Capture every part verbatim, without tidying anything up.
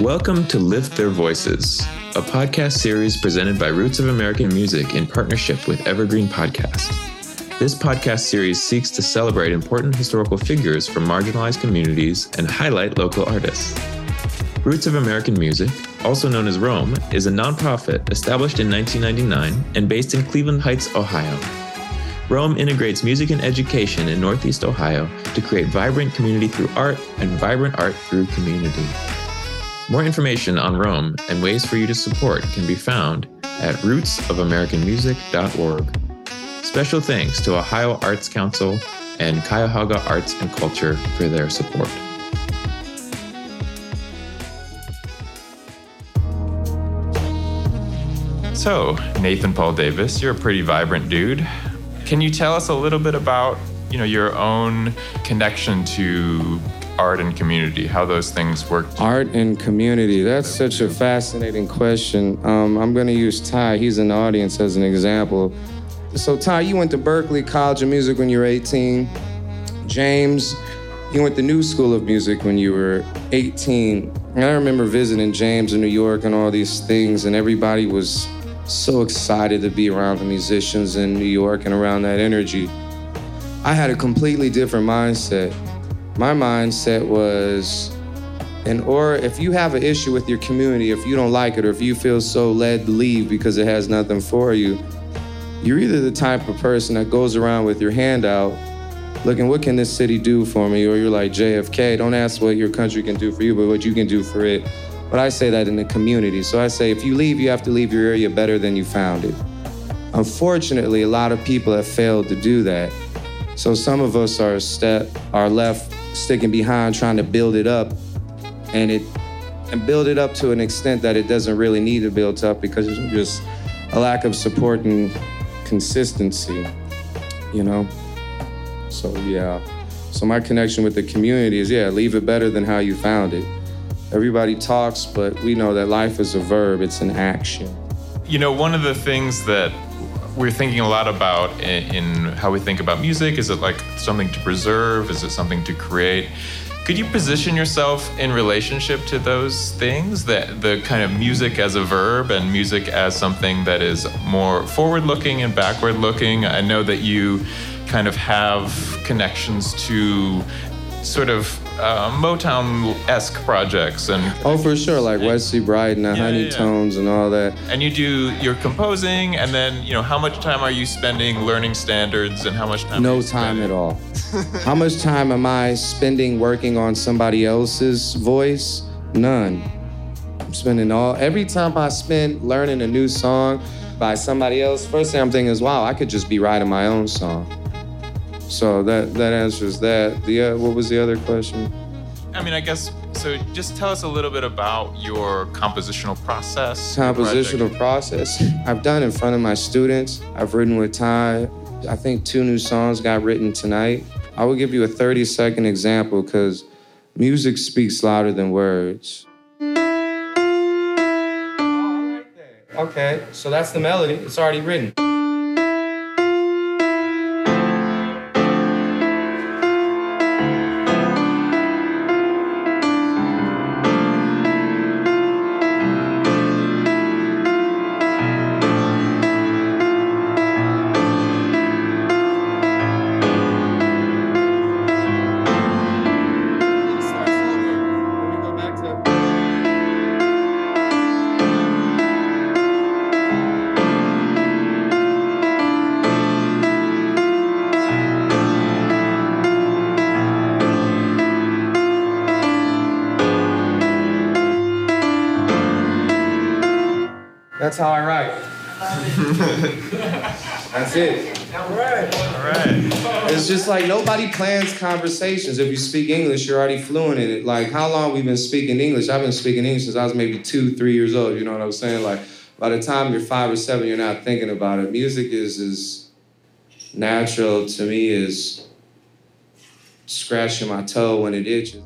Welcome to Lift Their Voices, a podcast series presented by Roots of American Music in partnership with Evergreen Podcast. This podcast series seeks to celebrate important historical figures from marginalized communities and highlight local artists. Roots of American Music, also known as ROAM, is a nonprofit established in nineteen ninety-nine and based in Cleveland Heights, Ohio. ROAM integrates music and education in Northeast Ohio to create vibrant community through art and vibrant art through community. More information on ROAM and ways for you to support can be found at roots of american music dot org. Special thanks to Ohio Arts Council and Cuyahoga Arts and Culture for their support. So, Nathan Paul Davis, you're a pretty vibrant dude. Can you tell us a little bit about, you know, your own connection to art and community, how those things work? Art and community, that's such a fascinating question. Um, I'm gonna use Ty, he's in the audience, as an example. So Ty, you went to Berklee College of Music when you were eighteen. James, you went to New School of Music when you were eighteen. And I remember visiting James in New York and all these things, and everybody was so excited to be around the musicians in New York and around that energy. I had a completely different mindset. My mindset was, and or if you have an issue with your community, if you don't like it, or if you feel so led to leave because it has nothing for you, you're either the type of person that goes around with your hand out, looking, what can this city do for me? Or you're like J F K, don't ask what your country can do for you, but what you can do for it. But I say that in the community. So I say, if you leave, you have to leave your area better than you found it. Unfortunately, a lot of people have failed to do that. So some of us are step, are left sticking behind trying to build it up, and it and build it up to an extent that it doesn't really need to build up because it's just a lack of support and consistency, you know? So yeah, so my connection with the community is, yeah, leave it better than how you found it. Everybody talks, but we know that life is a verb, it's an action. You know, one of the things that we're thinking a lot about in, in how we think about music, is it like something to preserve? Is it something to create? Could you position yourself in relationship to those things, that the kind of music as a verb and music as something that is more forward-looking and backward-looking? I know that you kind of have connections to sort of uh, Motown-esque projects. and Oh, for sure, like Wesley Brighton and yeah, Honeytones yeah. and all that. And you do your composing, and then, you know, how much time are you spending learning standards, and how much time No are you time spending? at all. How much time am I spending working on somebody else's voice? None. I'm spending all, every time I spend learning a new song by somebody else, first thing I'm thinking is, wow, I could just be writing my own song. So that that answers that. The uh, what was the other question? I mean, I guess, so just tell us a little bit about your compositional process. Compositional process. I've done in front of my students. I've written with Ty. I think two new songs got written tonight. I will give you a thirty second example because music speaks louder than words. Okay, so that's the melody. It's already written. That's how I write. That's it. All right. All right. It's just like nobody plans conversations. If you speak English, you're already fluent in it. Like, how long we've been speaking English? I've been speaking English since I was maybe two, three years old. You know what I'm saying? Like, by the time you're five or seven, you're not thinking about it. Music is as natural to me as scratching my toe when it itches.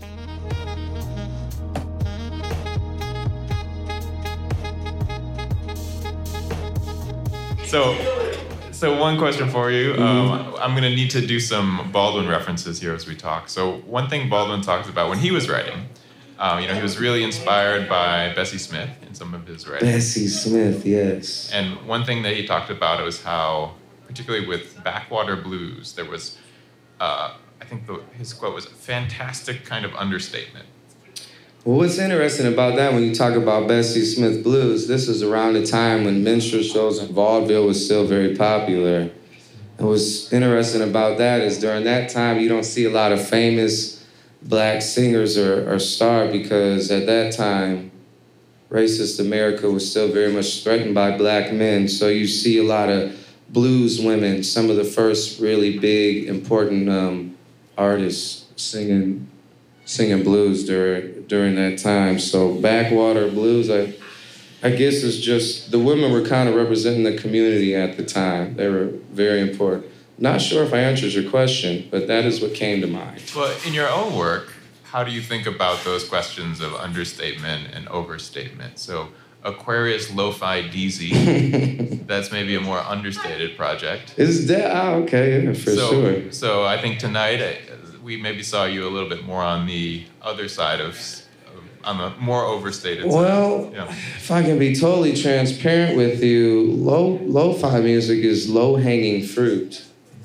So, so one question for you. Mm-hmm. Um, I'm going to need to do some Baldwin references here as we talk. So one thing Baldwin talks about when he was writing Um, you know, he was really inspired by Bessie Smith in some of his writing. Bessie Smith, yes. And one thing that he talked about was how, particularly with Backwater Blues, there was, uh, I think the, his quote was, a fantastic kind of understatement. Well, what's interesting about that when you talk about Bessie Smith blues, this is around the time when minstrel shows in vaudeville was still very popular. And what's interesting about that is during that time, you don't see a lot of famous black singers or, or star because at that time, racist America was still very much threatened by black men. So you see a lot of blues women, some of the first really big, important um, artists singing singing blues during during that time. So Backwater Blues, I, I guess it's just, the women were kind of representing the community at the time. They were very important. Not sure if I answered your question, but that is what came to mind. Well, in your own work, how do you think about those questions of understatement and overstatement? So Aquarius Lo-Fi D Z, that's maybe a more understated project. Is that, oh, okay, yeah, for so, sure. So I think tonight uh, we maybe saw you a little bit more on the other side of, of on the more overstated well, side. Well, yeah. If I can be totally transparent with you, lo, lo-fi music is low-hanging fruit.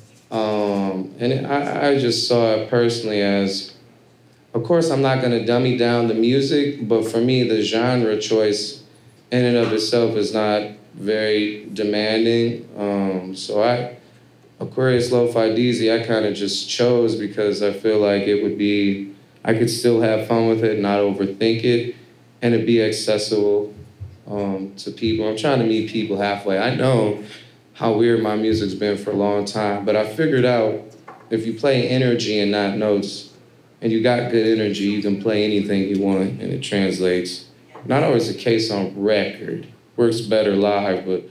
Um, and it, I, I just saw it personally as, of course, I'm not going to dummy down the music, but for me, the genre choice in and of itself is not very demanding. Um, so I, Aquarius Lo-Fi D Z, I kind of just chose because I feel like it would be, I could still have fun with it, not overthink it, and it'd be accessible um, to people. I'm trying to meet people halfway. I know how weird my music's been for a long time, but I figured out if you play energy and not notes, and you got good energy, you can play anything you want, and it translates. Not always the case on record. Works better live, but...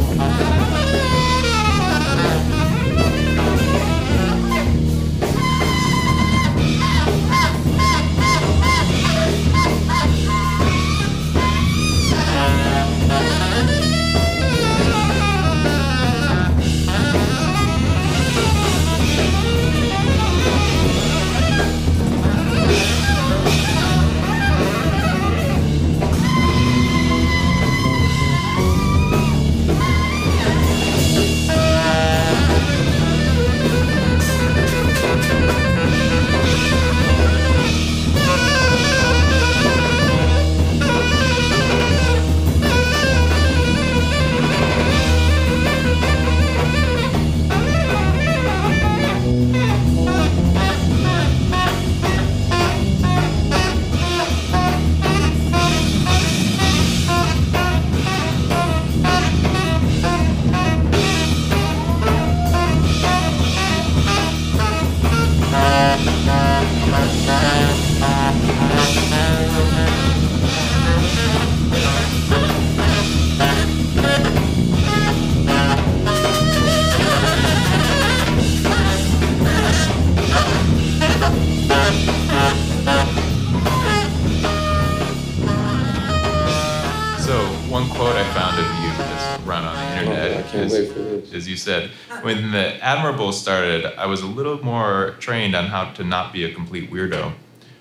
As you said, when the Admirable started, I was a little more trained on how to not be a complete weirdo.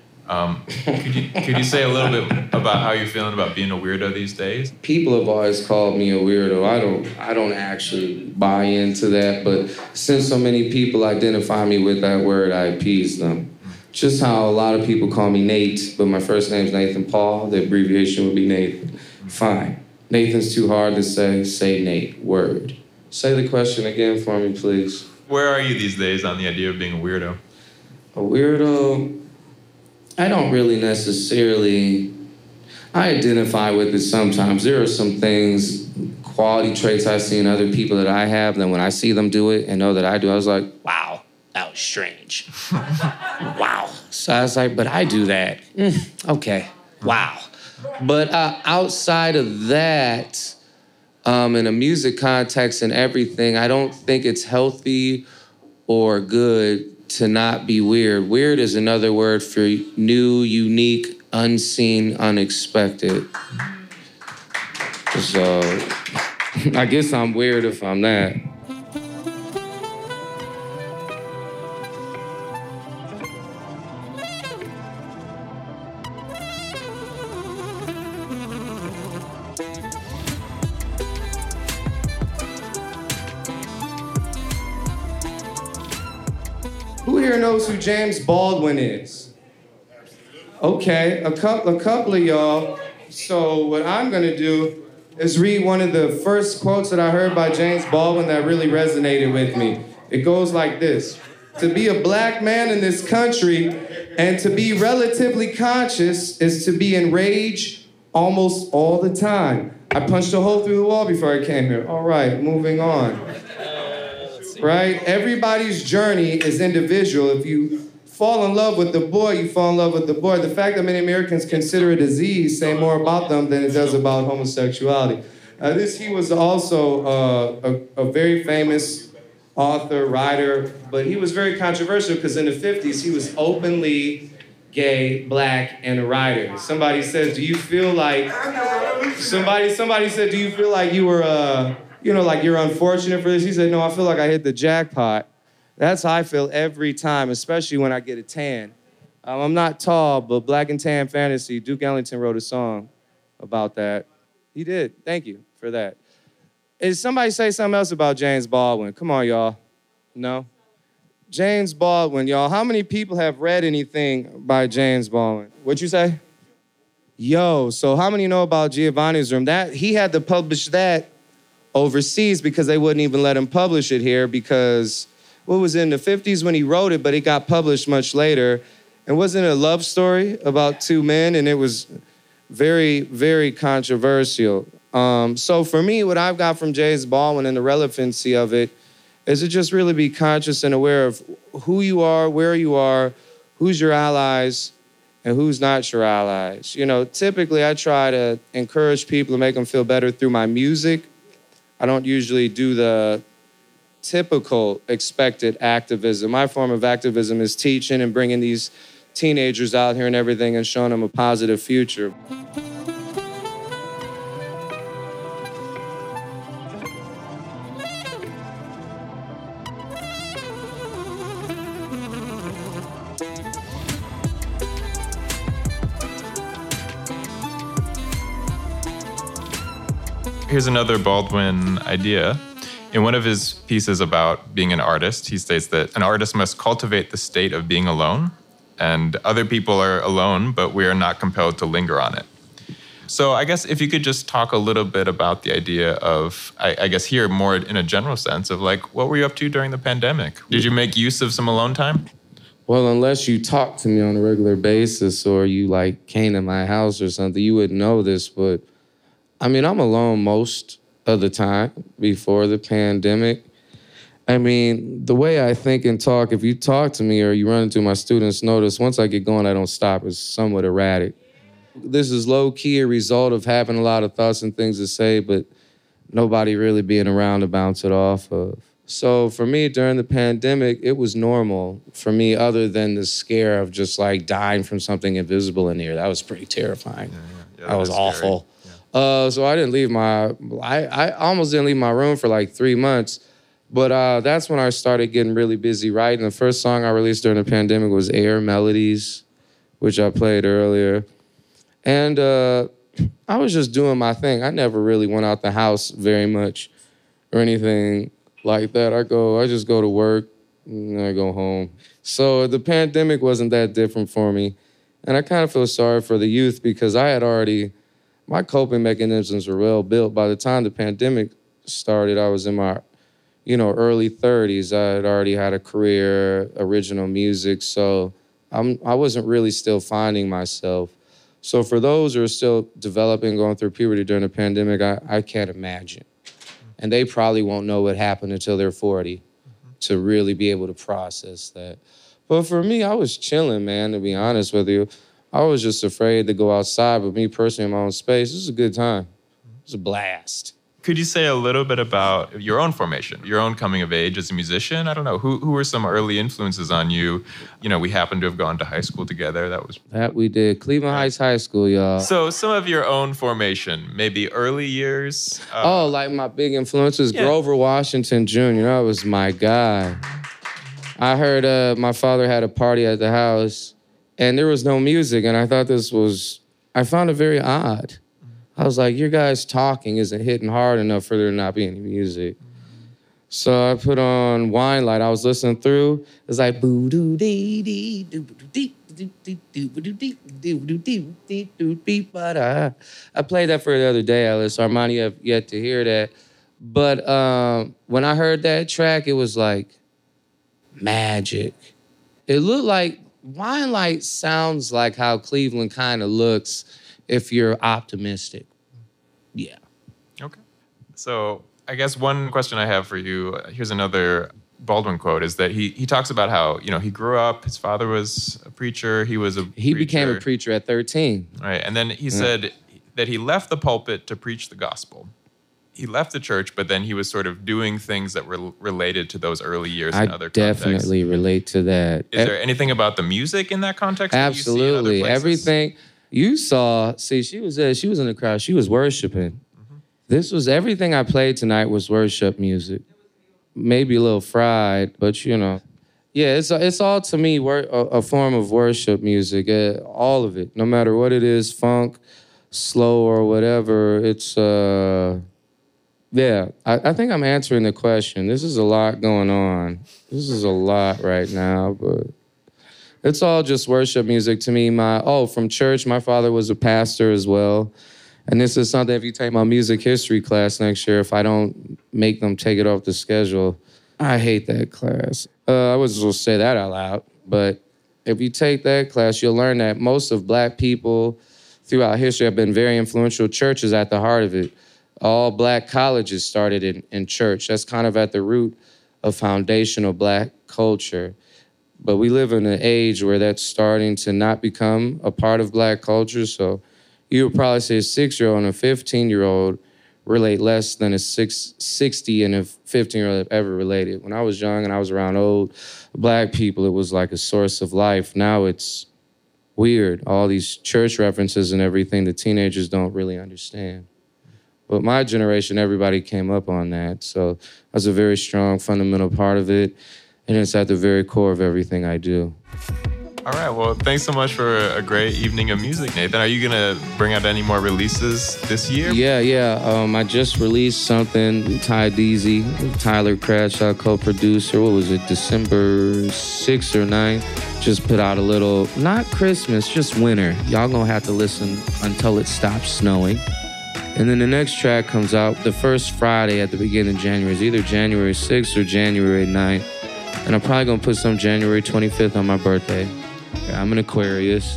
Um, could you could you say a little bit about how you're feeling about being a weirdo these days? People have always called me a weirdo. I don't I don't actually buy into that, but since so many people identify me with that word, I appease them. Just how a lot of people call me Nate, but my first name's Nathan Paul. The abbreviation would be Nathan. Fine. Nathan's too hard to say. Say Nate. Word. Say the question again for me, please. Where are you these days on the idea of being a weirdo? A weirdo? I don't really necessarily... I identify with it sometimes. There are some things, quality traits I see in other people that I have, that when I see them do it and know that I do, I was like, wow, that was strange. Wow. So I was like, but I do that. Mm, okay. Wow. But uh, outside of that... Um, in a music context and everything, I don't think it's healthy or good to not be weird. Weird is another word for new, unique, unseen, unexpected. So I guess I'm weird if I'm that. knows who James Baldwin is? Okay, a couple, a couple of y'all. So what I'm gonna do is read one of the first quotes that I heard by James Baldwin that really resonated with me. It goes like this: to be a black man in this country and to be relatively conscious is to be enraged almost all the time. I punched a hole through the wall before I came here. All right, moving on. Right? Everybody's journey is individual. If you fall in love with the boy, you fall in love with the boy. The fact that many Americans consider a disease say more about them than it does about homosexuality. Uh, this, he was also uh, a, a very famous author, writer, but he was very controversial because in the fifties, he was openly gay, black, and a writer. Somebody says, do you feel like, somebody, somebody said, do you feel like you were, uh, you know, like you're unfortunate for this? He said, no, I feel like I hit the jackpot. That's how I feel every time, especially when I get a tan. Um, I'm not tall, but Black and Tan Fantasy, Duke Ellington wrote a song about that. He did. Thank you for that. Is somebody say something else about James Baldwin? Come on, y'all. No? James Baldwin, y'all. How many people have read anything by James Baldwin? What'd you say? Yo, so how many know about Giovanni's Room? That he had to publish that overseas because they wouldn't even let him publish it here because what was it, in the fifties when he wrote it, but it got published much later. And wasn't it a love story about two men? And it was very, very controversial. Um, so for me, what I've got from James Baldwin and the relevancy of it is to just really be conscious and aware of who you are, where you are, who's your allies, and who's not your allies. You know, typically I try to encourage people to make them feel better through my music. I don't usually do the typical expected activism. My form of activism is teaching and bringing these teenagers out here and everything and showing them a positive future. Here's another Baldwin idea. In one of his pieces about being an artist, he states that an artist must cultivate the state of being alone, and other people are alone, but we are not compelled to linger on it. So I guess if you could just talk a little bit about the idea of, I, I guess here more in a general sense of like, what were you up to during the pandemic? Did you make use of some alone time? Well, unless you talk to me on a regular basis or you like came to my house or something, you wouldn't know this, but I mean, I'm alone most of the time before the pandemic. I mean, the way I think and talk, if you talk to me or you run into my students, notice once I get going, I don't stop. It's somewhat erratic. This is low-key a result of having a lot of thoughts and things to say, but nobody really being around to bounce it off of. So for me, during the pandemic, it was normal for me other than the scare of just like dying from something invisible in here. That was pretty terrifying. Yeah, yeah. Yeah, that, that was awful. Uh, so I didn't leave my, I, I almost didn't leave my room for like three months. But uh, that's when I started getting really busy writing. The first song I released during the pandemic was Air Melodies, which I played earlier. And uh, I was just doing my thing. I never really went out the house very much or anything like that. I go, I just go to work and I go home. So the pandemic wasn't that different for me. And I kind of feel sorry for the youth because I had already, my coping mechanisms were well built. By the time the pandemic started, I was in my, you know, early thirties. I had already had a career, original music, so I'm, I wasn't really still finding myself. So for those who are still developing, going through puberty during the pandemic, I, I can't imagine. And they probably won't know what happened until they're forty mm-hmm. to really be able to process that. But for me, I was chilling, man, to be honest with you. I was just afraid to go outside, but me personally in my own space, this is a good time. It was a blast. Could you say a little bit about your own formation, your own coming of age as a musician? I don't know. Who who were some early influences on you? You know, we happened to have gone to high school together. That was... That we did. Cleveland Heights High School, y'all. So some of your own formation, maybe early years? Uh, oh, like my big influences, yeah. Grover Washington Junior That was my guy. I heard uh, my father had a party at the house, and there was no music, and I thought this was... I found it very odd. I was like, your guys talking isn't hitting hard enough for there not being any music. So I put on Wine Light. I was listening through. It's like boo doo dee dee doo doo dee doo doo doo doo dee doo doo dee dee doo dee. But I I played that for the other day, Ellis. Armani have yet to hear that. But um, when I heard that track, it was like magic. It looked like Wine Light sounds like how Cleveland kind of looks if you're optimistic. Yeah. Okay. So I guess one question I have for you, here's another Baldwin quote, is that he he talks about how, you know, he grew up, his father was a preacher, he was a He preacher. became a preacher at thirteen. Right, and then he Yeah. said that he left the pulpit to preach the gospel. He left the church, but then he was sort of doing things that were related to those early years I in other contexts. definitely relate to that. Is there anything about the music in that context that you see in other Absolutely. places? Everything you saw, see, she was there, she was in the crowd, she was worshiping. Mm-hmm. This was, everything I played tonight was worship music. Maybe a little fried, but you know. Yeah, it's it's all to me wor- a, a form of worship music, uh, all of it. No matter what it is, funk, slow or whatever, it's, uh, yeah. I, I think I'm answering the question. This is a lot going on. This is a lot right now, but it's all just worship music to me. My oh, from church, my father was a pastor as well. And this is something, if you take my music history class next year, if I don't make them take it off the schedule, I hate that class. Uh, I was just gonna say that out loud. But if you take that class, you'll learn that most of black people throughout history have been very influential. Church is at the heart of it. All black colleges started in, in church. That's kind of at the root of foundational black culture. But we live in an age where that's starting to not become a part of black culture. So you would probably say a six-year-old and a fifteen-year-old relate less than a six, sixty and a fifteen-year-old ever related. When I was young and I was around old black people, it was like a source of life. Now it's weird. All these church references and everything the teenagers don't really understand. But my generation, everybody came up on that. So that's a very strong, fundamental part of it. And it's at the very core of everything I do. All right, well, thanks so much for a great evening of music, Nathan. Are you going to bring out any more releases this year? Yeah, yeah. Um, I just released something, Ty Deasy, Tyler Bradshaw, co-producer. What was it, December sixth or ninth? Just put out a little, not Christmas, just winter. Y'all gonna have to listen until it stops snowing. And then the next track comes out the first Friday at the beginning of January. It's either January sixth or January ninth. And I'm probably gonna put some January twenty-fifth on my birthday. I'm an Aquarius.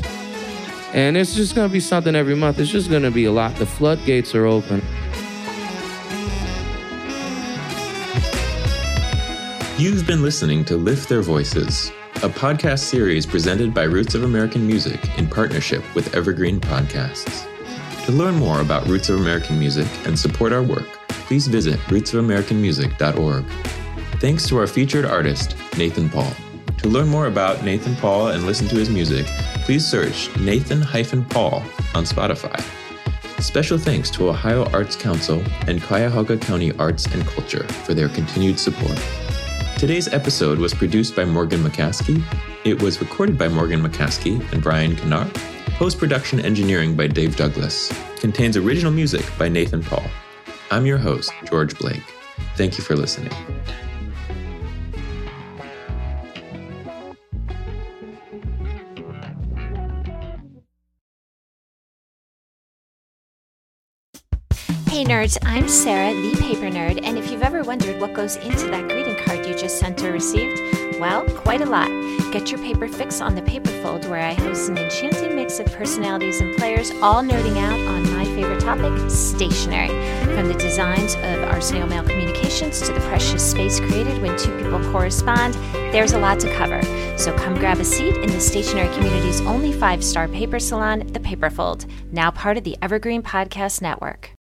And it's just gonna be something every month. It's just gonna be a lot. The floodgates are open. You've been listening to Lift Their Voices, a podcast series presented by Roots of American Music in partnership with Evergreen Podcasts. To learn more about Roots of American Music and support our work, please visit roots of american music dot org. Thanks to our featured artist, Nathan Paul. To learn more about Nathan Paul and listen to his music, please search Nathan-Paul on Spotify. Special thanks to Ohio Arts Council and Cuyahoga County Arts and Culture for their continued support. Today's episode was produced by Morgan McCaskey. It was recorded by Morgan McCaskey and Brian Kennard. Post-production engineering by Dave Douglas. Contains original music by Nathan Paul. I'm your host, George Blake. Thank you for listening. Hey nerds, I'm Sarah, the paper nerd, and if you've ever wondered what goes into that greeting card you just sent or received, well, quite a lot. Get your paper fix on the Paperfold, where I host an enchanting mix of personalities and players, all nerding out on my favorite topic, stationery. From the designs of Arsenio Mail Communications to the precious space created when two people correspond, there's a lot to cover. So come grab a seat in the stationery community's only five-star paper salon, the Paperfold, now part of the Evergreen Podcast Network.